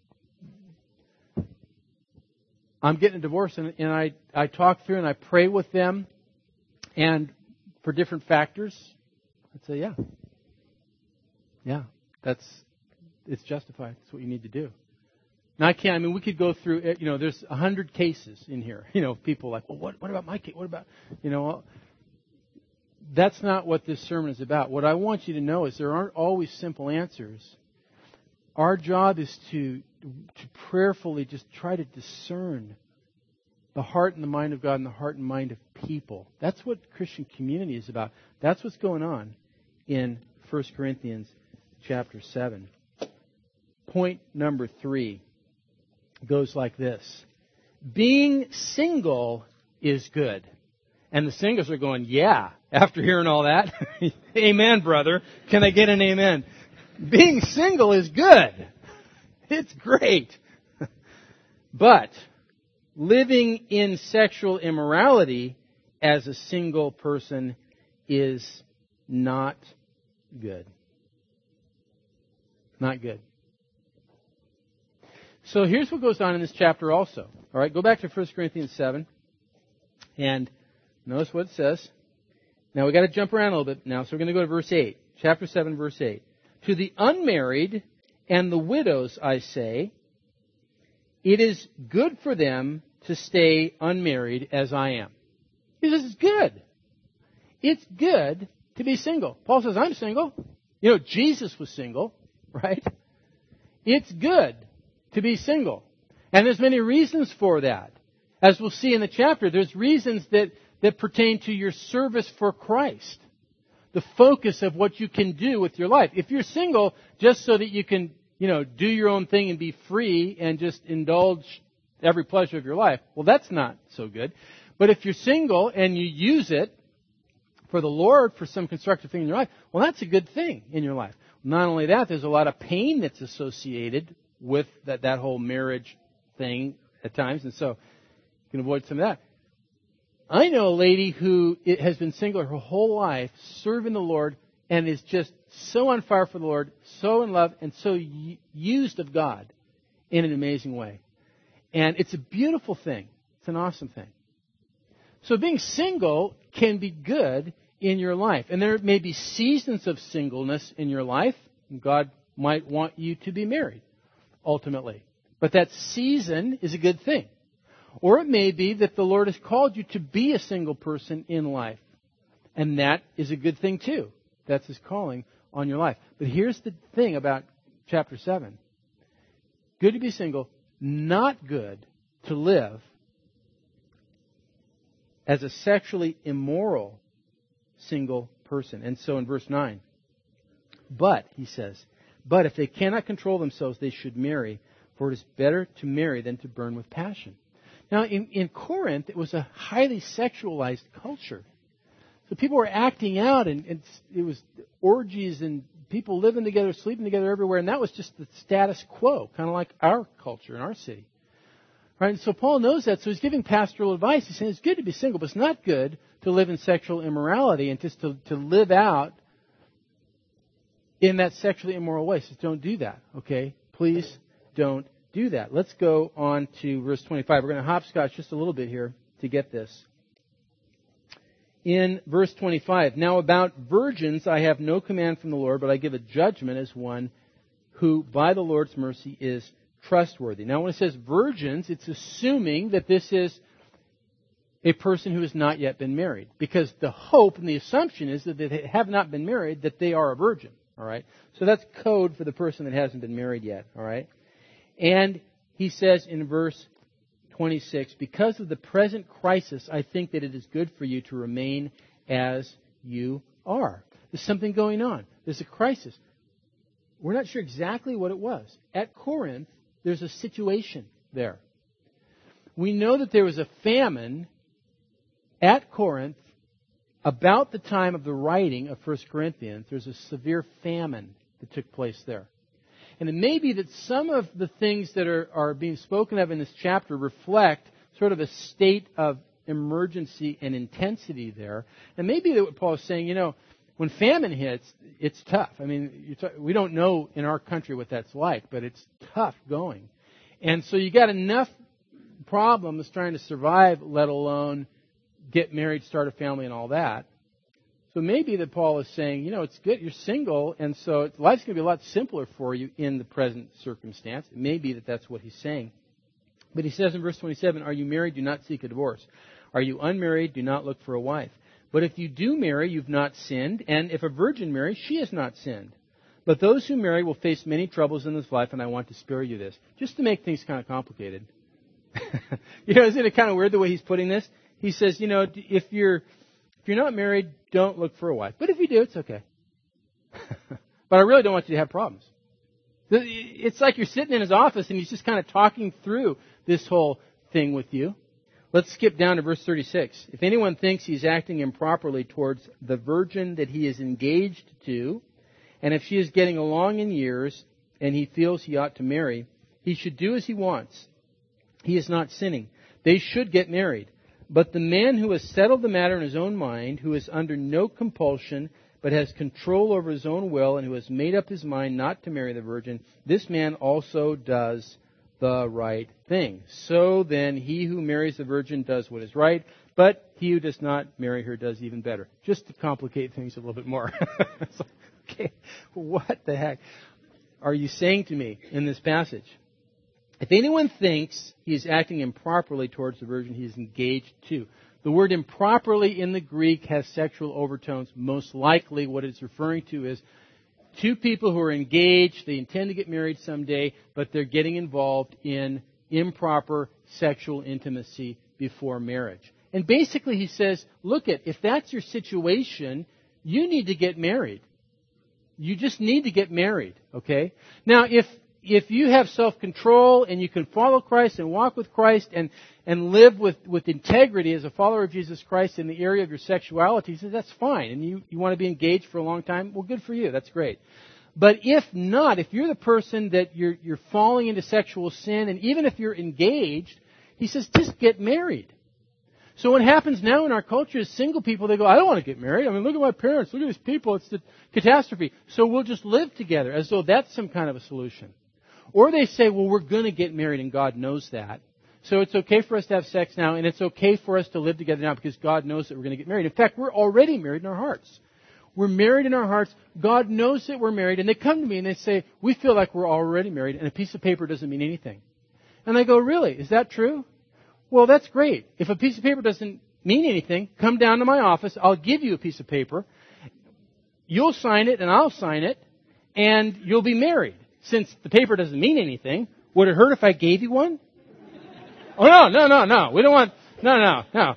I'm getting a divorce, and, and I, I talk through and I pray with them, and for different factors, I'd say, yeah. Yeah, that's, it's justified. That's what you need to do. Now, I can't, I mean, we could go through, you know, there's a hundred cases in here. You know, people like, well, what, what about my case? What about, you know, that's not what this sermon is about. What I want you to know is there aren't always simple answers. Our job is to, to prayerfully just try to discern the heart and the mind of God and the heart and mind of people. That's what Christian community is about. That's what's going on in First Corinthians chapter seven. Point number three goes like this. Being single is good. And the singles are going, yeah, after hearing all that. Amen, brother. Can I get an amen? Being single is good. It's great. But living in sexual immorality as a single person is not good. Not good. So here's what goes on in this chapter also. All right, go back to First Corinthians seven. And notice what it says. Now we've got to jump around a little bit now, so we're going to go to verse eight. Chapter seven, verse eight. To the unmarried and the widows, I say, it is good for them to stay unmarried as I am. He says it's good. It's good to be single. Paul says, I'm single. You know, Jesus was single, right? It's good to be single. And there's many reasons for that. As we'll see in the chapter, there's reasons that, that pertain to your service for Christ. The focus of what you can do with your life. If you're single just so that you can, you know, do your own thing and be free and just indulge every pleasure of your life, well, that's not so good. But if you're single and you use it for the Lord, for some constructive thing in your life, well, that's a good thing in your life. Not only that, there's a lot of pain that's associated with that, that whole marriage thing at times, and so you can avoid some of that. I know a lady who has been single her whole life, serving the Lord, and is just so on fire for the Lord, so in love, and so used of God in an amazing way. And it's a beautiful thing. It's an awesome thing. So being single can be good in your life. And there may be seasons of singleness in your life. And God might want you to be married, ultimately. But that season is a good thing. Or it may be that the Lord has called you to be a single person in life. And that is a good thing too. That's His calling on your life. But here's the thing about chapter seven. Good to be single, not good to live as a sexually immoral single person. And so in verse nine, but, he says, but if they cannot control themselves, they should marry, for it is better to marry than to burn with passion. Now, in, in Corinth, it was a highly sexualized culture. So people were acting out, and, and it was orgies and people living together, sleeping together everywhere, and that was just the status quo, kind of like our culture in our city. Right? And so Paul knows that, so he's giving pastoral advice. He's saying it's good to be single, but it's not good to live in sexual immorality and just to, to live out in that sexually immoral way. He says, don't do that, okay? Please don't do that. Let's go on to verse twenty-five. We're going to hopscotch just a little bit here to get this. In verse twenty-five, now about virgins I have no command from the Lord, but I give a judgment as one who by the Lord's mercy is trustworthy. Now when it says virgins, it's assuming that this is a person who has not yet been married. Because the hope and the assumption is that they have not been married, that they are a virgin. All right? So that's code for the person that hasn't been married yet. All right? And he says in verse twenty-six, because of the present crisis, I think that it is good for you to remain as you are. There's something going on. There's a crisis. We're not sure exactly what it was. At Corinth, there's a situation there. We know that there was a famine at Corinth about the time of the writing of First Corinthians. There's a severe famine that took place there. And it may be that some of the things that are, are being spoken of in this chapter reflect sort of a state of emergency and intensity there. And maybe that what Paul is saying, you know, when famine hits, it's tough. I mean, you t- we don't know in our country what that's like, but it's tough going. And so you got enough problems trying to survive, let alone get married, start a family, and all that. So maybe that Paul is saying, you know, it's good, you're single, and so life's going to be a lot simpler for you in the present circumstance. It may be that that's what he's saying. But he says in verse twenty-seven, are you married? Do not seek a divorce. Are you unmarried? Do not look for a wife. But if you do marry, you've not sinned, and if a virgin marries, she has not sinned. But those who marry will face many troubles in this life, and I want to spare you this. Just to make things kind of complicated. You know, isn't it kind of weird the way he's putting this? He says, you know, if you're if you're not married, don't look for a wife. But if you do, it's okay. But I really don't want you to have problems. It's like you're sitting in his office, and he's just kind of talking through this whole thing with you. Let's skip down to verse thirty-six. If anyone thinks he's acting improperly towards the virgin that he is engaged to, and if she is getting along in years and he feels he ought to marry, he should do as he wants. He is not sinning. They should get married. But the man who has settled the matter in his own mind, who is under no compulsion, but has control over his own will, and who has made up his mind not to marry the virgin, this man also does the right thing. So then, he who marries the virgin does what is right, but he who does not marry her does even better. Just to complicate things a little bit more. It's like, okay, what the heck are you saying to me in this passage? If anyone thinks he is acting improperly towards the virgin he is engaged to, the word improperly in the Greek has sexual overtones. Most likely what it's referring to is two people who are engaged, they intend to get married someday, but they're getting involved in improper sexual intimacy before marriage. And basically he says, look it, if that's your situation, you need to get married. You just need to get married, okay? Now, if if you have self-control and you can follow Christ and walk with Christ and, and live with, with integrity as a follower of Jesus Christ in the area of your sexuality, he says that's fine. And you, you want to be engaged for a long time, well, good for you. That's great. But if not, if you're the person that you're, you're falling into sexual sin, and even if you're engaged, he says just get married. So what happens now in our culture is single people, they go, I don't want to get married. I mean, look at my parents. Look at these people. It's the catastrophe. So we'll just live together as though that's some kind of a solution. Or they say, well, we're going to get married and God knows that. So it's okay for us to have sex now and it's okay for us to live together now because God knows that we're going to get married. In fact, we're already married in our hearts. We're married in our hearts. God knows that we're married. And they come to me and they say, we feel like we're already married and a piece of paper doesn't mean anything. And I go, really? Is that true? Well, that's great. If a piece of paper doesn't mean anything, come down to my office. I'll give you a piece of paper. You'll sign it and I'll sign it and you'll be married. Since the paper doesn't mean anything, would it hurt if I gave you one? Oh, no, no, no, no. We don't want, no, no, no.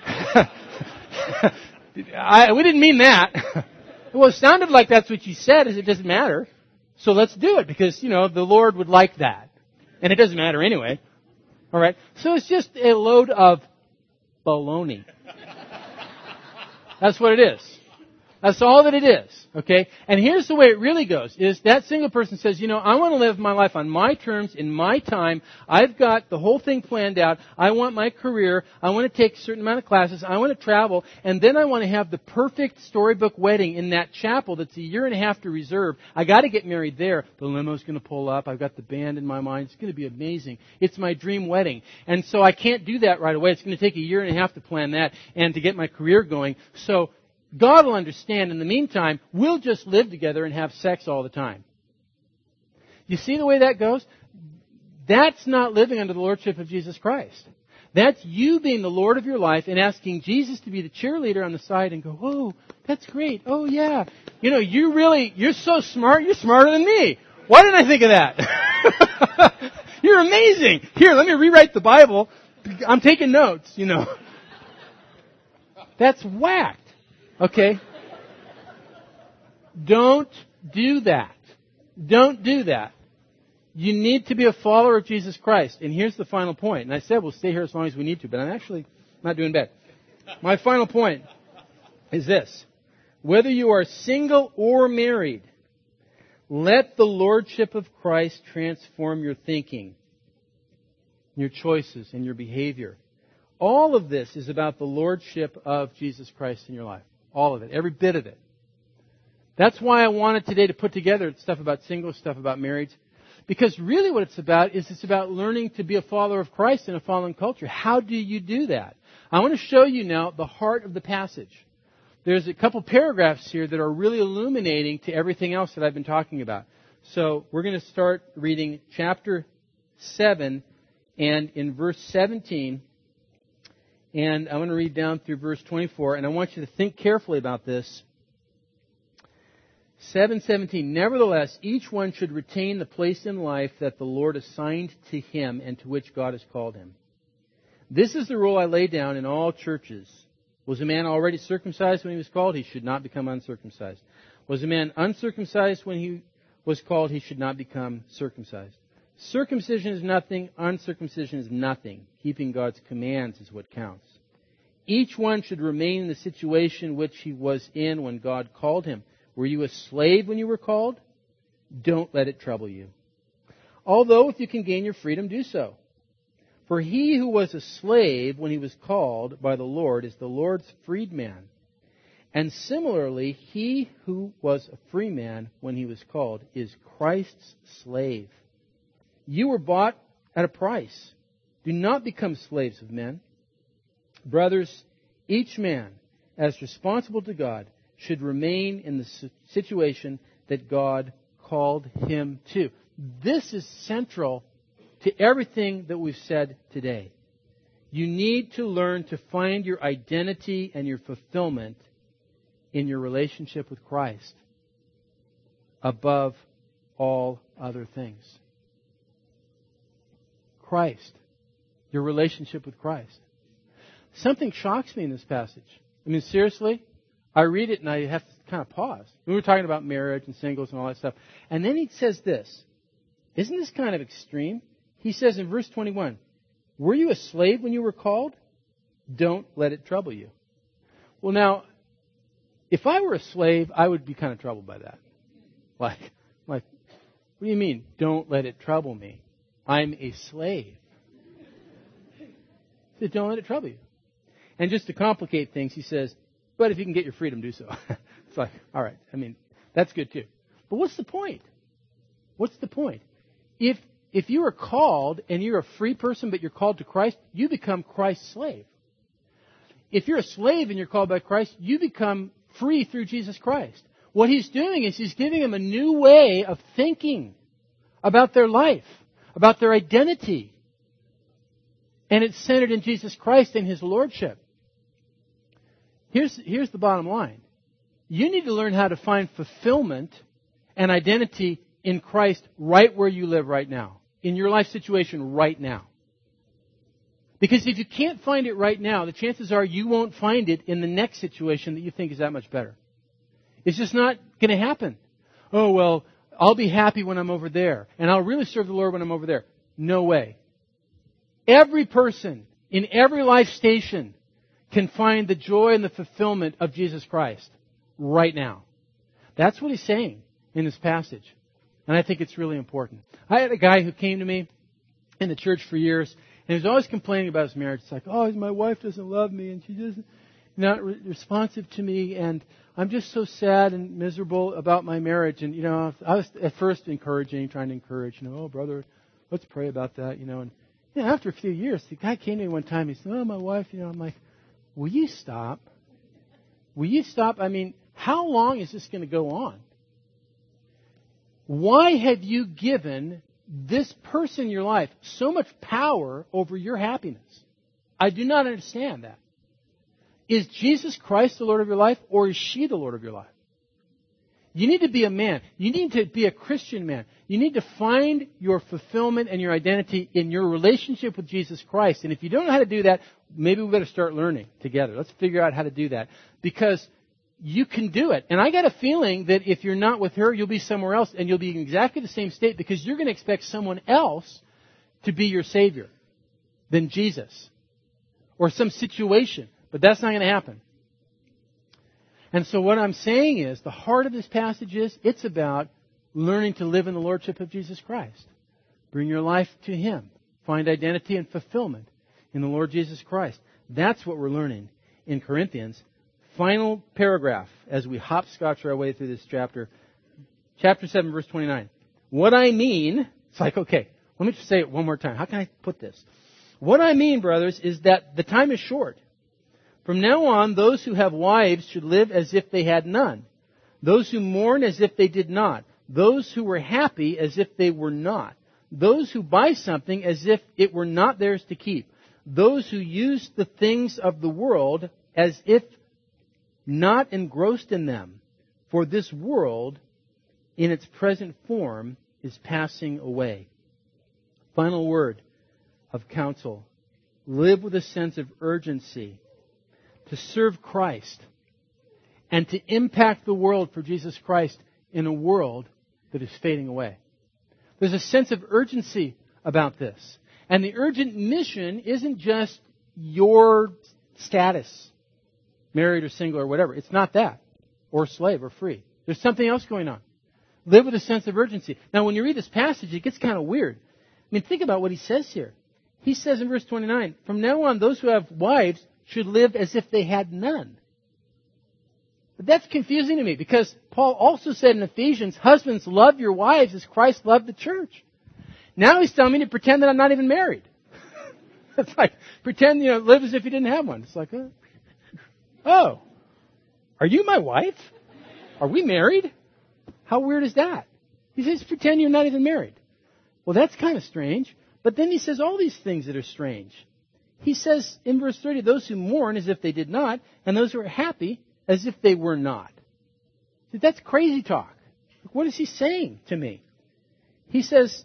I, we didn't mean that. Well, it sounded like that's what you said, is it doesn't matter. So let's do it because, you know, the Lord would like that. And it doesn't matter anyway. All right. So it's just a load of baloney. That's what it is. That's all that it is, okay? And here's the way it really goes, is that single person says, you know, I want to live my life on my terms, in my time. I've got the whole thing planned out. I want my career. I want to take a certain amount of classes. I want to travel. And then I want to have the perfect storybook wedding in that chapel that's a year and a half to reserve. I got to get married there. The limo's going to pull up. I've got the band in my mind. It's going to be amazing. It's my dream wedding. And so I can't do that right away. It's going to take a year and a half to plan that and to get my career going. So God will understand. In the meantime, we'll just live together and have sex all the time. You see the way that goes? That's not living under the lordship of Jesus Christ. That's you being the Lord of your life and asking Jesus to be the cheerleader on the side and go, oh, that's great. Oh, yeah. You know, you really, you're so smart. You're smarter than me. Why didn't I think of that? You're amazing. Here, let me rewrite the Bible. I'm taking notes, you know. That's whacked. Okay? Don't do that. Don't do that. You need to be a follower of Jesus Christ. And here's the final point. And I said we'll stay here as long as we need to, but I'm actually not doing bad. My final point is this. Whether you are single or married, let the lordship of Christ transform your thinking, your choices, and your behavior. All of this is about the lordship of Jesus Christ in your life. All of it. Every bit of it. That's why I wanted today to put together stuff about singles, stuff about marriage. Because really what it's about is it's about learning to be a follower of Christ in a fallen culture. How do you do that? I want to show you now the heart of the passage. There's a couple paragraphs here that are really illuminating to everything else that I've been talking about. So we're going to start reading chapter seven and in verse seventeen. And I'm going to read down through verse twenty-four. And I want you to think carefully about this. seven seventeen. Nevertheless, each one should retain the place in life that the Lord assigned to him and to which God has called him. This is the rule I lay down in all churches. Was a man already circumcised when he was called? He should not become uncircumcised. Was a man uncircumcised when he was called? He should not become circumcised. Circumcision is nothing. Uncircumcision is nothing. Keeping God's commands is what counts. Each one should remain in the situation which he was in when God called him. Were you a slave when you were called? Don't let it trouble you. Although if you can gain your freedom, do so. For he who was a slave when he was called by the Lord is the Lord's freedman. And similarly, he who was a free man when he was called is Christ's slave. You were bought at a price. Do not become slaves of men. Brothers, each man, as responsible to God, should remain in the situation that God called him to. This is central to everything that we've said today. You need to learn to find your identity and your fulfillment in your relationship with Christ above all other things. Christ. Your relationship with Christ. Something shocks me in this passage. I mean, seriously, I read it and I have to kind of pause. We were talking about marriage and singles and all that stuff. And then he says this. Isn't this kind of extreme? He says in verse twenty-one, were you a slave when you were called? Don't let it trouble you. Well, now, if I were a slave, I would be kind of troubled by that. Like, like, what do you mean, don't let it trouble me? I'm a slave. He said, don't let it trouble you. And just to complicate things, he says, but if you can get your freedom, do so. It's like, all right, I mean, that's good too. But what's the point? What's the point? If if you are called and you're a free person, but you're called to Christ, you become Christ's slave. If you're a slave and you're called by Christ, you become free through Jesus Christ. What he's doing is he's giving them a new way of thinking about their life, about their identity. And it's centered in Jesus Christ and his lordship. Here's, here's the bottom line. You need to learn how to find fulfillment and identity in Christ right where you live right now. In your life situation right now. Because if you can't find it right now, the chances are you won't find it in the next situation that you think is that much better. It's just not going to happen. Oh, well, I'll be happy when I'm over there. And I'll really serve the Lord when I'm over there. No way. Every person in every life station can find the joy and the fulfillment of Jesus Christ right now. That's what he's saying in this passage. And I think it's really important. I had a guy who came to me in the church for years, and he was always complaining about his marriage. It's like, oh, my wife doesn't love me, and she doesn't, not re- responsive to me, and I'm just so sad and miserable about my marriage. And, you know, I was at first encouraging, trying to encourage, you know, oh, brother, let's pray about that, you know. And you know, after a few years, the guy came to me one time, he said, oh, my wife, you know, I'm like, will you stop? Will you stop? I mean, how long is this going to go on? Why have you given this person in your life so much power over your happiness? I do not understand that. Is Jesus Christ the Lord of your life, or is she the Lord of your life? You need to be a man. You need to be a Christian man. You need to find your fulfillment and your identity in your relationship with Jesus Christ. And if you don't know how to do that, maybe we better start learning together. Let's figure out how to do that. Because you can do it. And I got a feeling that if you're not with her, you'll be somewhere else, and you'll be in exactly the same state because you're going to expect someone else to be your Savior than Jesus. Or some situation. But that's not going to happen. And so what I'm saying is, the heart of this passage is, it's about learning to live in the Lordship of Jesus Christ. Bring your life to Him. Find identity and fulfillment in the Lord Jesus Christ. That's what we're learning in Corinthians. Final paragraph as we hopscotch our way through this chapter. Chapter seven, verse twenty-nine. What I mean, it's like, okay, let me just say it one more time. How can I put this? What I mean, brothers, is that the time is short. From now on, those who have wives should live as if they had none. Those who mourn as if they did not. Those who were happy as if they were not. Those who buy something as if it were not theirs to keep. Those who use the things of the world as if not engrossed in them. For this world, in its present form, is passing away. Final word of counsel. Live with a sense of urgency to serve Christ and to impact the world for Jesus Christ in a world that is fading away. There's a sense of urgency about this. And the urgent mission isn't just your status, married or single or whatever. It's not that. Or slave or free. There's something else going on. Live with a sense of urgency. Now, when you read this passage, it gets kind of weird. I mean, think about what he says here. He says in verse twenty-nine, from now on, those who have wives should live as if they had none. But that's confusing to me because Paul also said in Ephesians, husbands, love your wives as Christ loved the church. Now he's telling me to pretend that I'm not even married. It's like, pretend, you know, live as if you didn't have one. It's like, uh, oh, are you my wife? Are we married? How weird is that? He says, pretend you're not even married. Well, that's kind of strange. But then he says all these things that are strange. He says in verse thirty, those who mourn as if they did not, and those who are happy as if they were not. See, that's crazy talk. What is he saying to me? He says,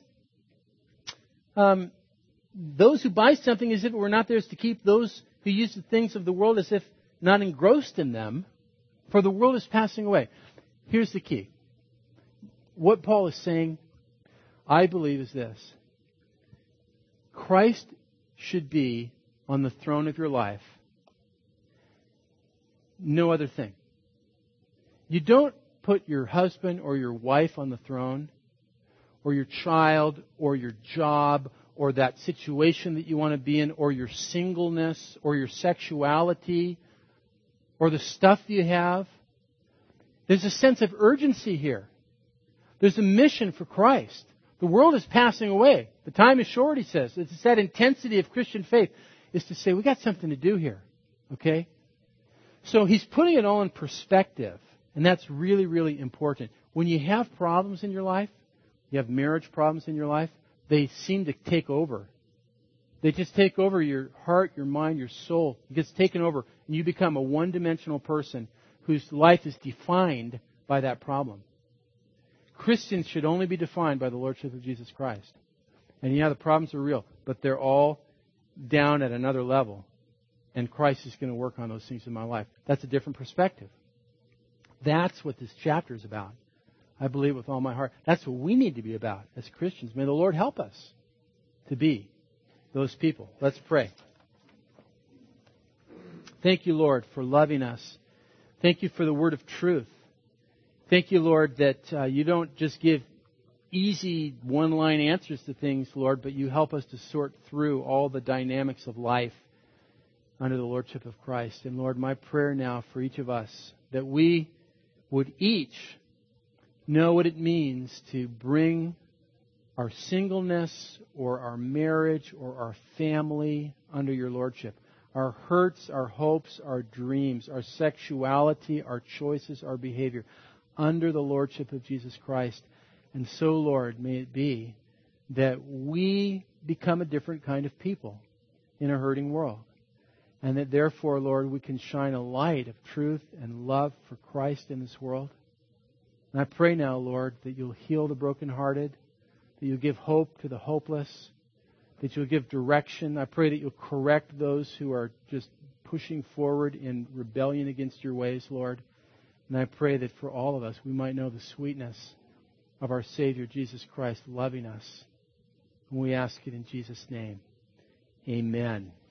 um, those who buy something as if it were not theirs to keep, those who use the things of the world as if not engrossed in them, for the world is passing away. Here's the key. What Paul is saying, I believe, is this. Christ should be on the throne of your life. No other thing. You don't put your husband or your wife on the throne, or your child, or your job, or that situation that you want to be in, or your singleness, or your sexuality, or the stuff you have. There's a sense of urgency here. There's a mission for Christ. The world is passing away. The time is short, he says. It's that intensity of Christian faith is to say, we got something to do here. Okay? So he's putting it all in perspective. And that's really, really important. When you have problems in your life, you have marriage problems in your life, they seem to take over. They just take over your heart, your mind, your soul. It gets taken over. And you become a one-dimensional person whose life is defined by that problem. Christians should only be defined by the Lordship of Jesus Christ. And yeah, the problems are real, but they're all down at another level. And Christ is going to work on those things in my life. That's a different perspective. That's what this chapter is about. I believe with all my heart. That's what we need to be about as Christians. May the Lord help us to be those people. Let's pray. Thank you, Lord, for loving us. Thank you for the word of truth. Thank you, Lord, that uh, you don't just give easy one-line answers to things, Lord, but you help us to sort through all the dynamics of life under the Lordship of Christ. And Lord, my prayer now for each of us, that we would each know what it means to bring our singleness or our marriage or our family under your Lordship. Our hurts, our hopes, our dreams, our sexuality, our choices, our behavior under the Lordship of Jesus Christ. And so, Lord, may it be that we become a different kind of people in a hurting world. And that therefore, Lord, we can shine a light of truth and love for Christ in this world. And I pray now, Lord, that you'll heal the brokenhearted, that you'll give hope to the hopeless, that you'll give direction. I pray that you'll correct those who are just pushing forward in rebellion against your ways, Lord. And I pray that for all of us, we might know the sweetness of our Savior, Jesus Christ, loving us. And we ask it in Jesus' name. Amen.